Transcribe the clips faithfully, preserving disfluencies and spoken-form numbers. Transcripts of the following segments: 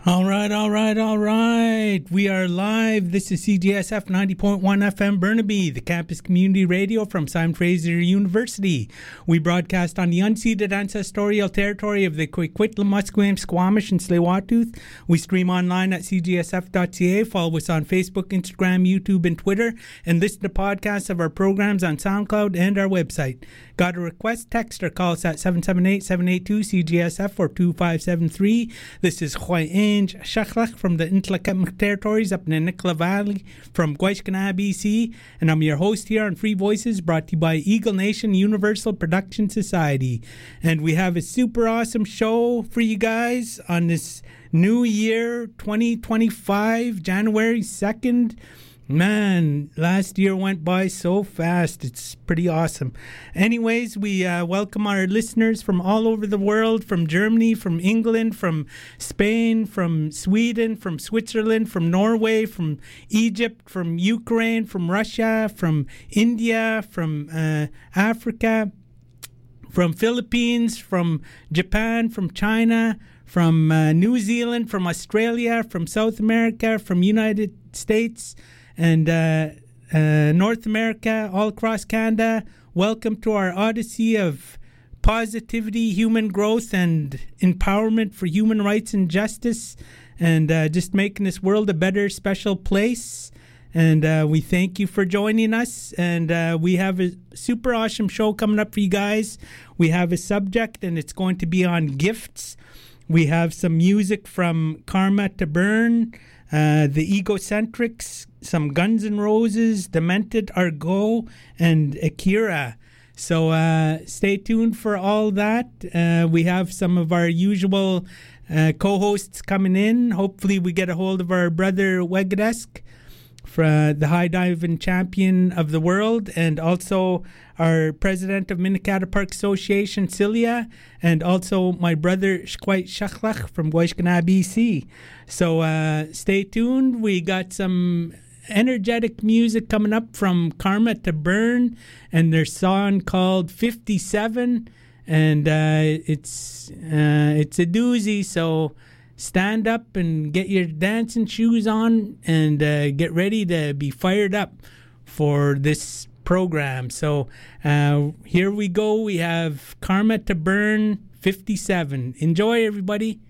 All right, all right, all right. We are live. This is C G S F ninety point one F M Burnaby, the campus community radio from Simon Fraser University. We broadcast on the unceded ancestral territory of the Coquitlam, Musqueam, Squamish, and Tsleil-Waututh. We stream online at c g s f dot c a. Follow us on Facebook, Instagram, YouTube, and Twitter. And listen to podcasts of our programs on SoundCloud and our website. Got a request? Text or call us at seven seven eight, seven eight two, C G S F or two five seven three. This is Hwainge Shachlach from the Ntlakemuk territories up in the Nicola Valley from Gwaishkana, B C. And I'm your host here on Free Voices, brought to you by Eagle Nation Universal Production Society. And we have a super awesome show for you guys on this new year, twenty twenty-five, January second. Man, last year went by so fast. It's pretty awesome. Anyways, we uh, welcome our listeners from all over the world, from Germany, from England, from Spain, from Sweden, from Switzerland, from Norway, from Egypt, from Ukraine, from Russia, from India, from uh, Africa, from Philippines, from Japan, from China, from uh, New Zealand, from Australia, from South America, from United States, and uh, uh, North America, all across Canada. Welcome to our odyssey of positivity, human growth, and empowerment for human rights and justice, and uh, just making this world a better, special place. And uh, we thank you for joining us. And uh, we have a super awesome show coming up for you guys. We have a subject, and it's going to be on gifts. We have some music from Karma to Burn, uh, the Egocentrics, some Guns N' Roses, Demented, Argo, and Akira. So uh, stay tuned for all that. Uh, we have some of our usual uh, co-hosts coming in. Hopefully we get a hold of our brother Wegadesk, for uh, the high diving champion of the world, and also our president of Minikata Park Association, Celia, and also my brother Shkwait Shachlach from Gwaishkana, B C. So uh, stay tuned. We got some energetic music coming up from Karma to Burn, and their song called fifty-seven, and uh, it's uh, it's a doozy. So stand up and get your dancing shoes on and uh, get ready to be fired up for this program. So uh, here we go. We have Karma to Burn fifty-seven. Enjoy, everybody.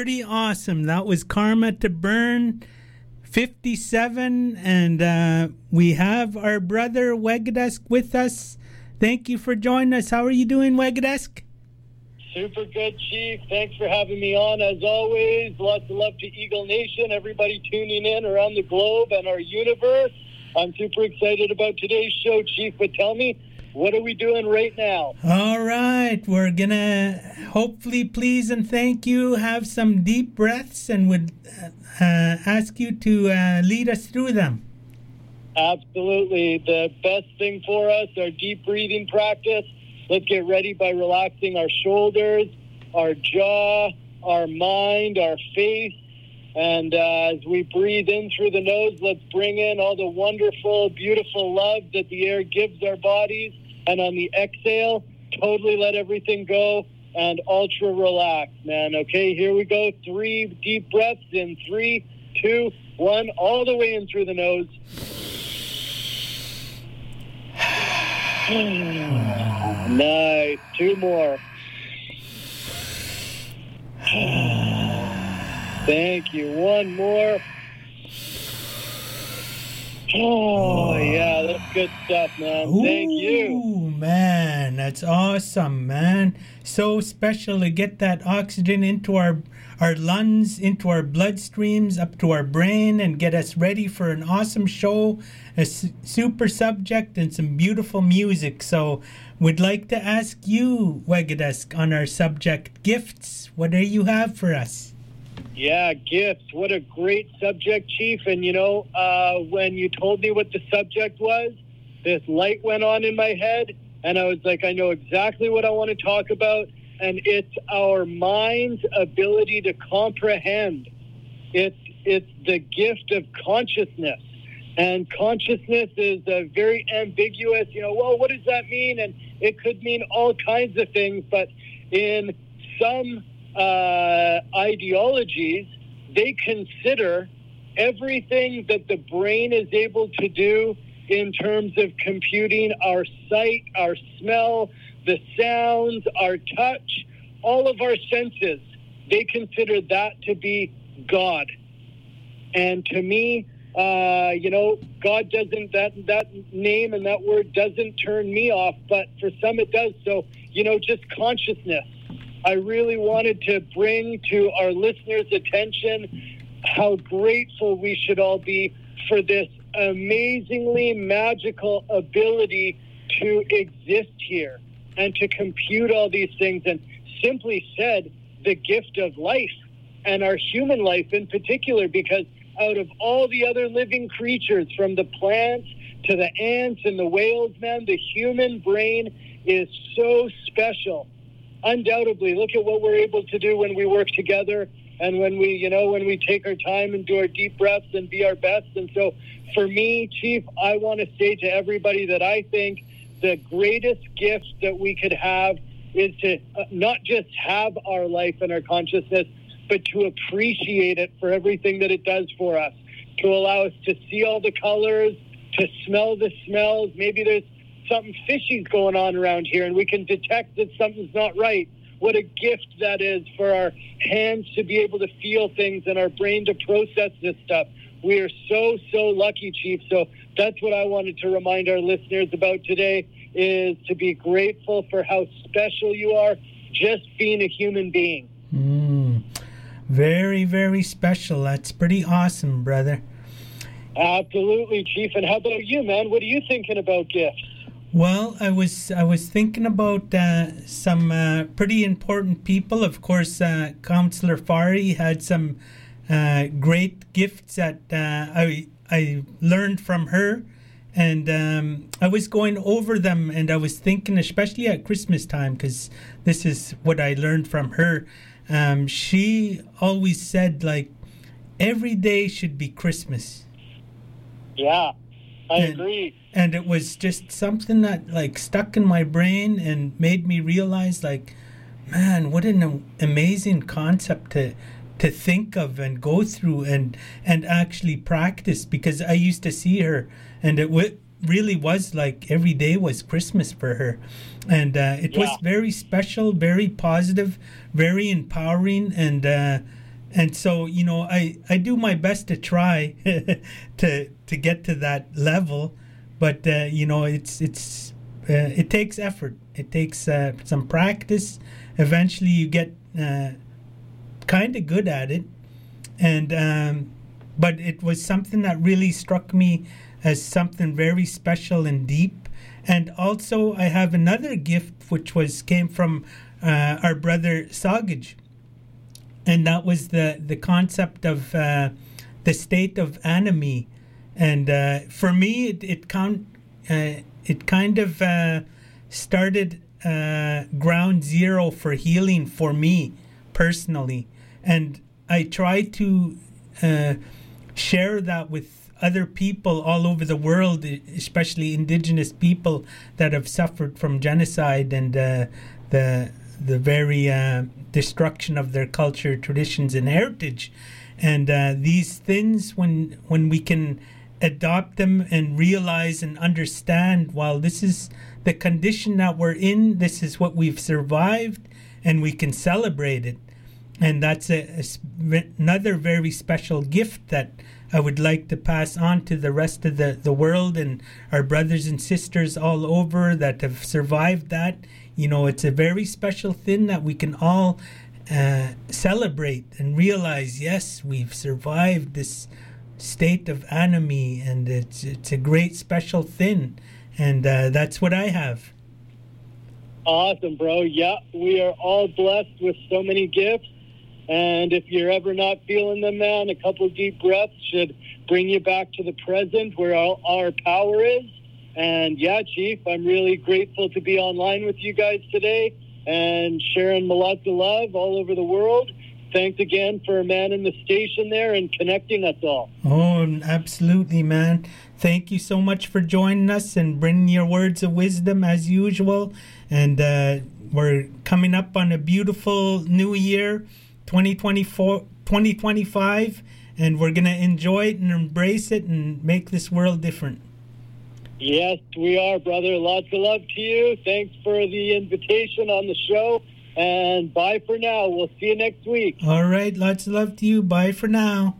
pretty awesome. That was Karma to Burn fifty-seven, and uh, we have our brother Wegadesk with us. Thank you for joining us. How are you doing, Wegadesk? Super good, Chief. Thanks for having me on, as always. Lots of love to Eagle Nation, everybody tuning in around the globe and our universe. I'm super excited about today's show, Chief, but tell me, what are we doing right now? All right. We're going to hopefully please and thank you, have some deep breaths, and would uh, ask you to uh, lead us through them. Absolutely. The best thing for us, our deep breathing practice. Let's get ready by relaxing our shoulders, our jaw, our mind, our face. And uh, as we breathe in through the nose, let's bring in all the wonderful, beautiful love that the air gives our bodies. And on the exhale, totally let everything go and ultra relax, man. Okay, here we go. Three deep breaths in three, two, one, all the way in through the nose. Nice. Two more. Thank you. One more. Oh, yeah, that's good stuff, man. Ooh, Thank you. Man, that's awesome, man. So special to get that oxygen into our our lungs, into our bloodstreams, up to our brain, and get us ready for an awesome show, a su- super subject, and some beautiful music. So we'd like to ask you, Wegadesk, on our subject, gifts. What do you have for us? Yeah, gifts. What a great subject, Chief. And, you know, uh, when you told me what the subject was, this light went on in my head, and I was like, I know exactly what I want to talk about, and it's our mind's ability to comprehend. It's, it's the gift of consciousness. And consciousness is a very ambiguous, you know, well, what does that mean? And it could mean all kinds of things, but in some uh, ideologies, they consider everything that the brain is able to do in terms of computing our sight, our smell, the sounds, our touch, all of our senses. They consider that to be God. And to me, uh, you know, God doesn't, that, that name and that word doesn't turn me off, but for some it does. So, you know, just consciousness. I really wanted to bring to our listeners' attention how grateful we should all be for this amazingly magical ability to exist here and to compute all these things. And simply said, the gift of life, and our human life in particular, because out of all the other living creatures, from the plants to the ants and the whales, man, the human brain is so special. Undoubtedly, look at what we're able to do when we work together and when we, you know, when we take our time and do our deep breaths and be our best. And so for me, Chief, I want to say to everybody that I think the greatest gift that we could have is to uh, not just have our life and our consciousness, but to appreciate it for everything that it does for us, to allow us to see all the colors, to smell the smells. Maybe there's something fishy's going on around here and we can detect that something's not right. What a gift that is for our hands to be able to feel things and our brain to process this stuff. We are so, so lucky, Chief. So that's what I wanted to remind our listeners about today, is to be grateful for how special you are just being a human being. Mm, very, very special. That's pretty awesome, brother. Absolutely, Chief. And how about you, man? What are you thinking about gifts? Well, I was I was thinking about uh, some uh, pretty important people. Of course, uh, Councillor Fari had some uh, great gifts that uh, I I learned from her, and um, I was going over them, and I was thinking, especially at Christmas time, because this is what I learned from her. Um, she always said, like, every day should be Christmas. Yeah, I and, agree. And it was just something that, like, stuck in my brain and made me realize, like, man, what an amazing concept to to think of and go through and and actually practice, because I used to see her and it w- really was like every day was Christmas for her. And uh, it yeah. was very special, very positive, very empowering, and uh, and so, you know, I, I do my best to try to to get to that level, but uh, you know, it's it's uh, it takes effort. It takes uh, some practice. Eventually, you get uh, kind of good at it, and um, but it was something that really struck me as something very special and deep. And also, I have another gift which was came from uh, our brother Sagaj. And that was the, the concept of uh, the state of anime. And uh, for me, it it, count, uh, it kind of uh, started uh, ground zero for healing for me personally. And I try to uh, share that with other people all over the world, especially indigenous people that have suffered from genocide and uh, the the very uh, destruction of their culture, traditions, and heritage. And uh, these things, when when we can adopt them and realize and understand, while this is the condition that we're in, this is what we've survived, and we can celebrate it. And that's a, a, another very special gift that I would like to pass on to the rest of the, the world and our brothers and sisters all over that have survived that. You know, it's a very special thing that we can all uh, celebrate and realize, yes, we've survived this state of anime, and it's it's a great special thing. And uh, that's what I have. Awesome, bro. Yeah, we are all blessed with so many gifts. And if you're ever not feeling them, man, a couple deep breaths should bring you back to the present where all our power is. And yeah, Chief, I'm really grateful to be online with you guys today and sharing lots of love all over the world. Thanks again for manning the station there and connecting us all. Oh, absolutely, man. Thank you so much for joining us and bringing your words of wisdom as usual. And uh, we're coming up on a beautiful new year, twenty twenty-four, twenty twenty-five, and we're going to enjoy it and embrace it and make this world different. Yes, we are, brother. Lots of love to you. Thanks for the invitation on the show. And bye for now. We'll see you next week. All right. Lots of love to you. Bye for now.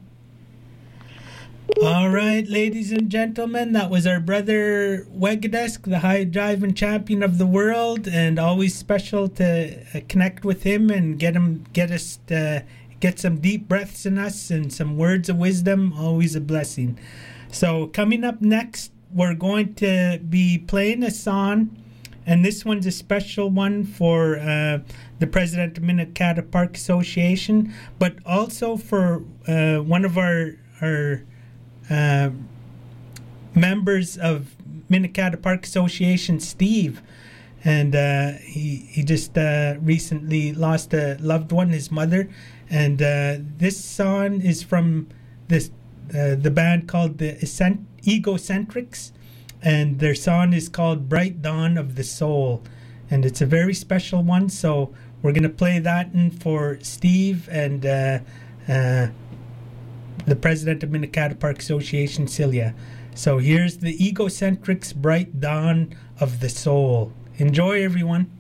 All right, ladies and gentlemen, that was our brother Wegadesk, the high driving champion of the world, and always special to uh, connect with him and get him, get us, uh, get some deep breaths in us and some words of wisdom. Always a blessing. So coming up next, we're going to be playing a song, and this one's a special one for uh, the president of Minnetonka Park Association, but also for uh, one of our our uh, members of Minnetonka Park Association, Steve. And uh, he he just uh, recently lost a loved one, his mother. And uh, this song is from this uh, the band called the Ecent- Egocentrics, and their song is called Bright Dawn of the Soul, and it's a very special one. So we're going to play that in for Steve and uh, uh, the president of Minnetonka Park Association, Celia. So here's the Egocentrics, Bright Dawn of the Soul. Enjoy, everyone.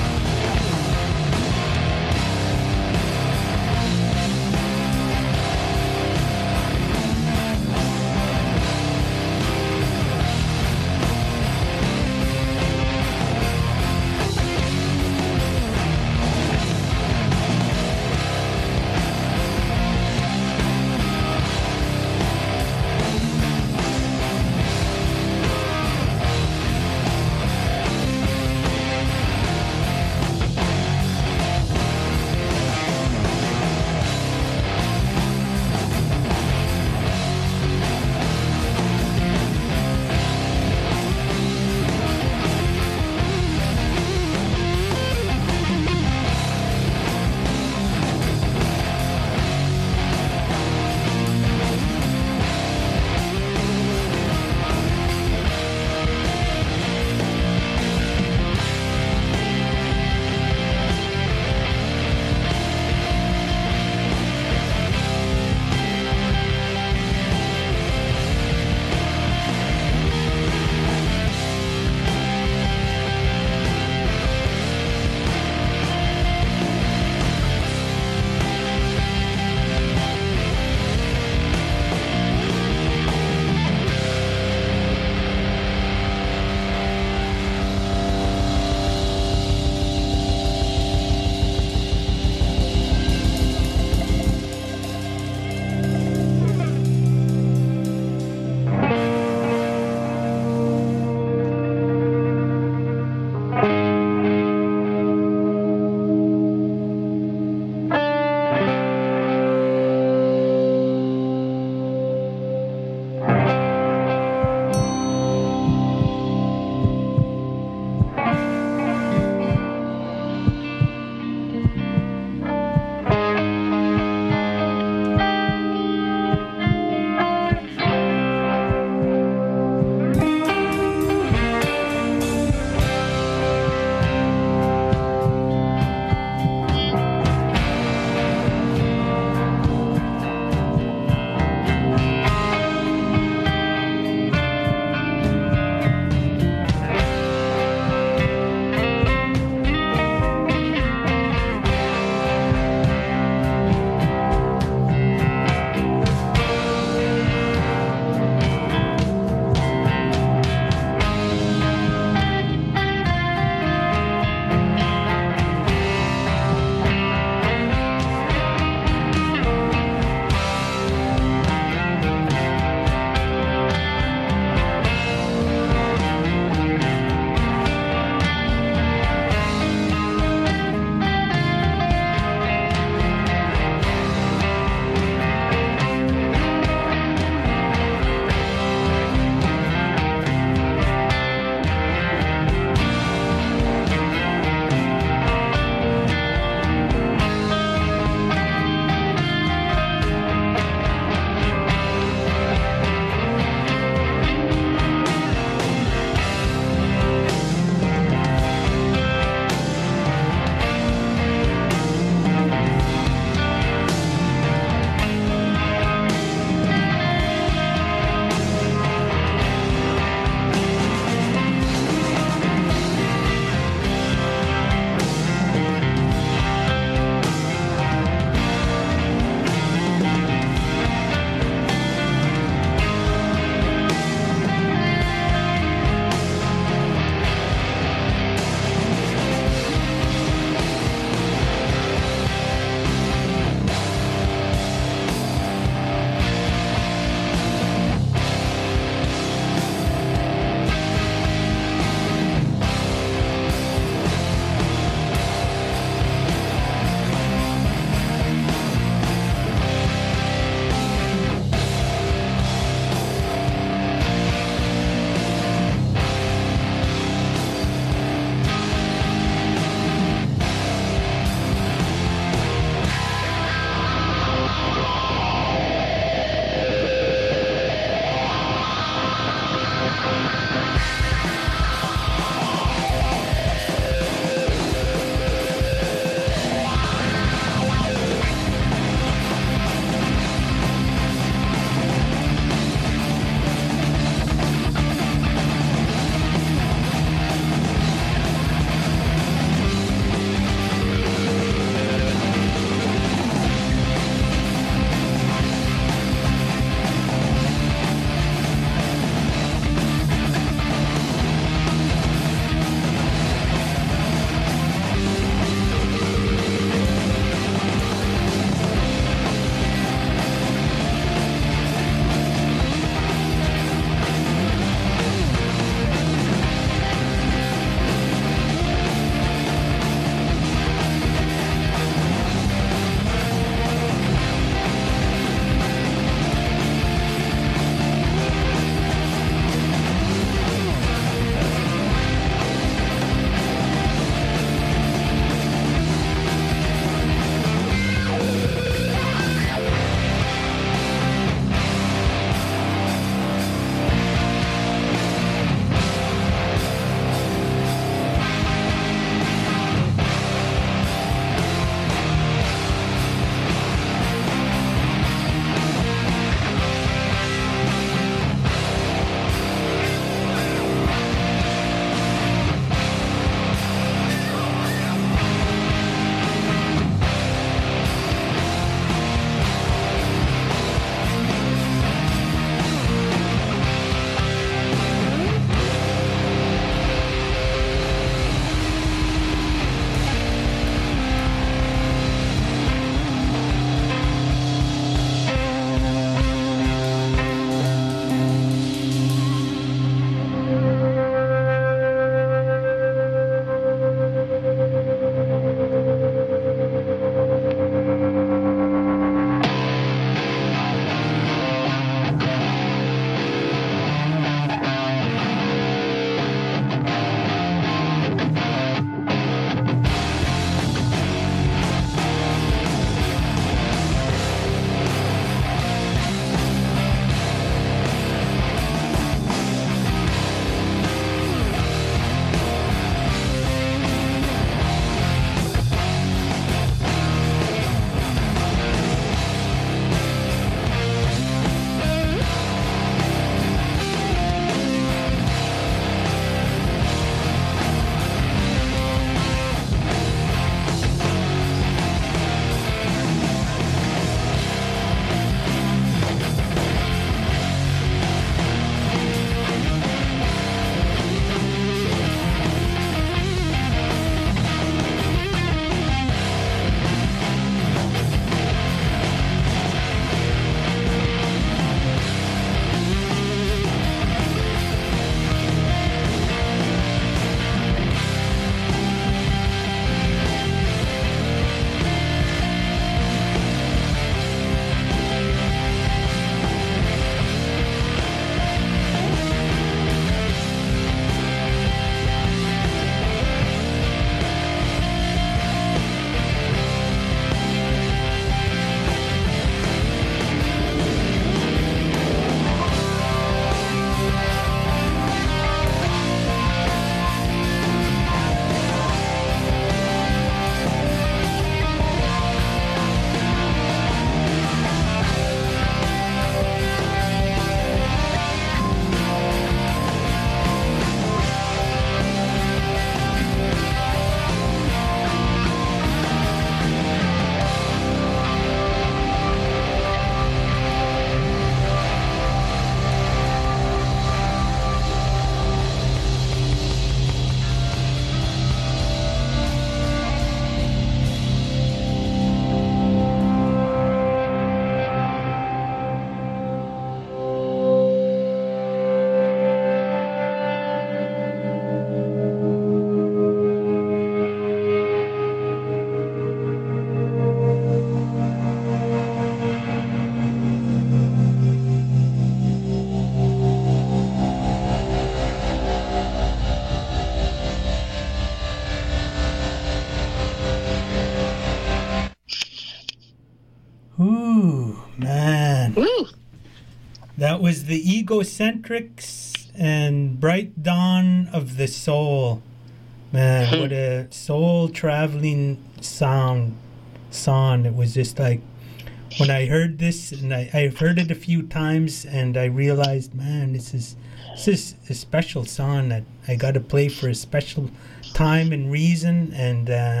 That was the Egocentrics and Bright Dawn of the Soul. Man, what a soul-traveling sound song. It was just like, when I heard this, and I, I've heard it a few times, and I realized, man, this is, this is a special song that I got to play for a special time and reason. And uh,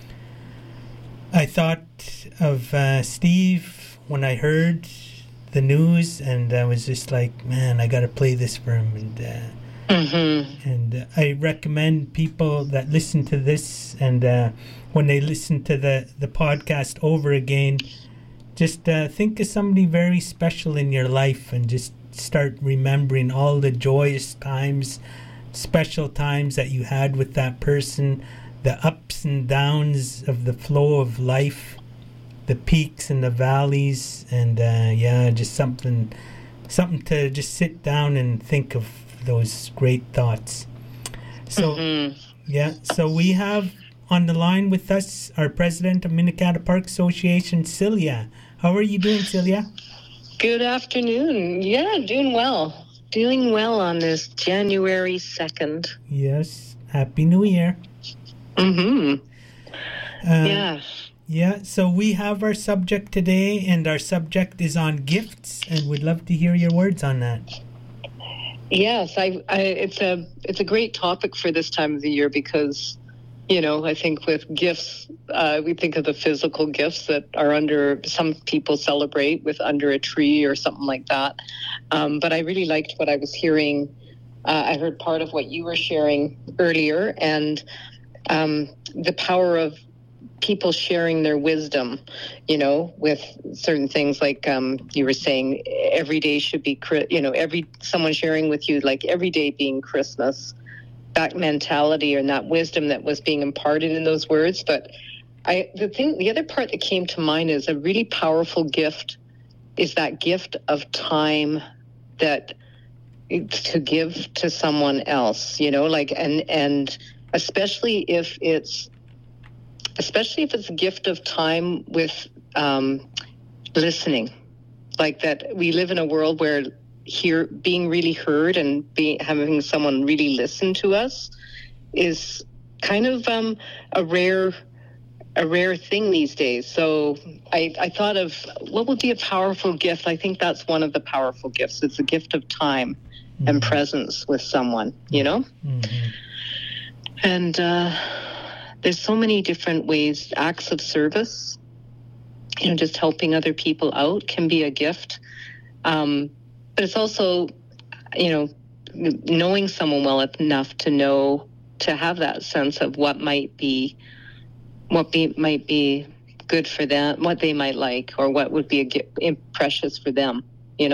I thought of uh, Steve when I heard the news, and I was just like, man, I got to play this for him. And uh, mm-hmm. and uh, I recommend people that listen to this, and uh, when they listen to the, the podcast over again, just uh, think of somebody very special in your life, and just start remembering all the joyous times, special times that you had with that person, the ups and downs of the flow of life, the peaks and the valleys, and uh, yeah, just something, something to just sit down and think of those great thoughts. So, mm-hmm. yeah, so we have on the line with us our president of Minikata Park Association, Celia. How are you doing, Celia? Good afternoon. Yeah, doing well. Doing well on this January second. Yes. Happy New Year. Mm-hmm. Uh, yeah. Yeah, so we have our subject today, and our subject is on gifts, and we'd love to hear your words on that. Yes, I, I, it's a it's a great topic for this time of the year because, you know, I think with gifts, uh, we think of the physical gifts that are under, some people celebrate with under a tree or something like that. Um, but I really liked what I was hearing. Uh, I heard part of what you were sharing earlier, and um, the power of people sharing their wisdom, you know, with certain things like um, you were saying, every day should be, you know, every someone sharing with you, like every day being Christmas, that mentality and that wisdom that was being imparted in those words. But I, the thing, the other part that came to mind is a really powerful gift is that gift of time that to give to someone else, you know, like, and, and especially if it's, especially if it's a gift of time with um, listening, like that we live in a world where hear being really heard and being having someone really listen to us is kind of um, a rare a rare thing these days. So I, I thought of what would be a powerful gift. I think that's one of the powerful gifts. It's a gift of time mm-hmm. and presence with someone, you know? Mm-hmm. And uh there's so many different ways. Acts of service, you know, just helping other people out can be a gift. Um, but it's also, you know, knowing someone well enough to know, to have that sense of what might be, what be, might be good for them, what they might like, or what would be a gift, precious for them.